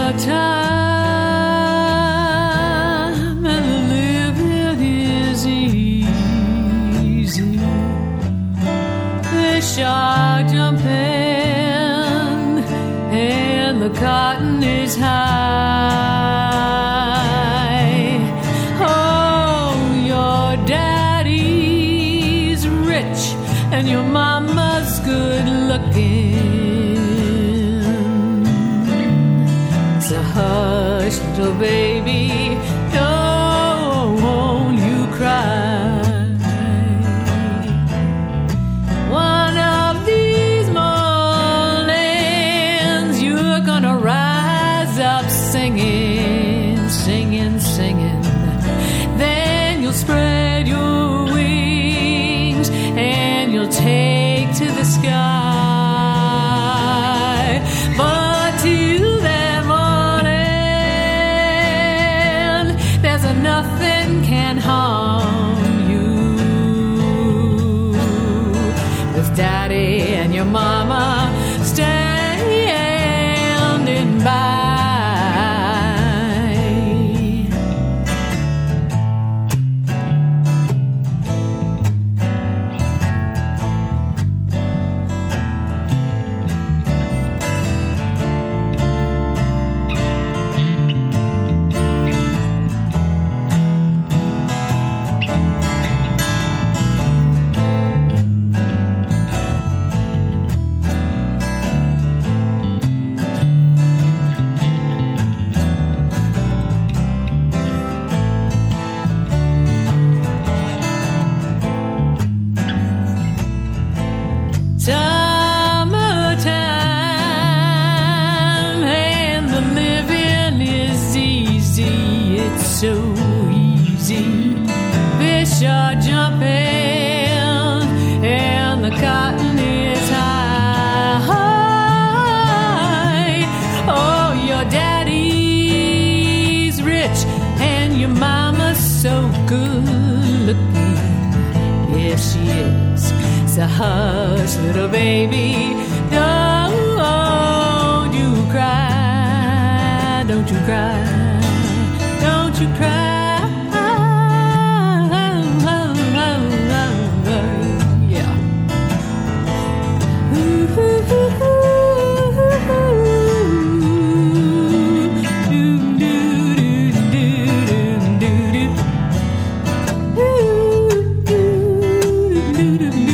Summertime and living is easy. Fish are jumping and the cotton is high. Oh, your daddy's rich and your mama's good looking. So hush, little baby, don't you cry. One of these mornings you're gonna rise up singing, singing, singing. Then you'll spread your wings and you'll take to the sky. But till that morning, there's nothing can harm you. With daddy and your mama standing by. Summertime and the living is easy. It's so easy. Fish are jumping and the cotton is high. Oh, your daddy's rich and your mama's so good looking. Yes, she is. So hush, little baby, don't you cry, don't you cry, don't you cry. Yeah. Do